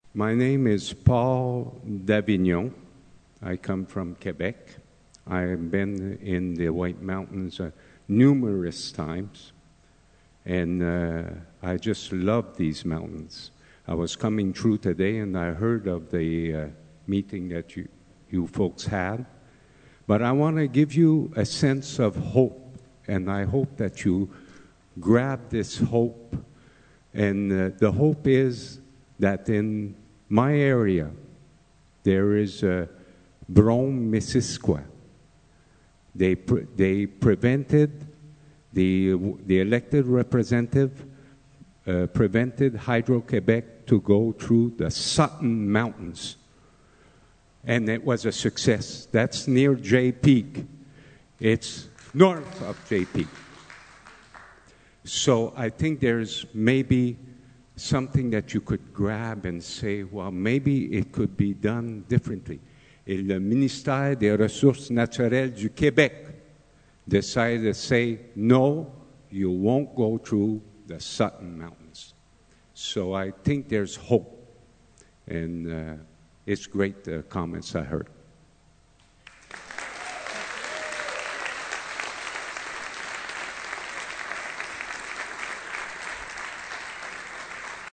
My name is Paul Davignon. I come from Quebec. I've been in the White Mountains numerous times, and I just love these mountains. I was coming through today, and I heard of the meeting that you folks had. But I want to give you a sense of hope, and I hope that you grab this hope. And the hope is that in my area, there is Brome-Missisquoi. They prevented, the elected representative prevented Hydro-Québec to go through the Sutton Mountains. And it was a success. That's near Jay Peak. It's north of Jay Peak. So I think there's maybe something that you could grab and say, well, maybe it could be done differently. Et le ministère des Ressources naturelles du Québec decided to say, no, you won't go through the Sutton Mountains. So I think there's hope. And it's great, the comments I heard.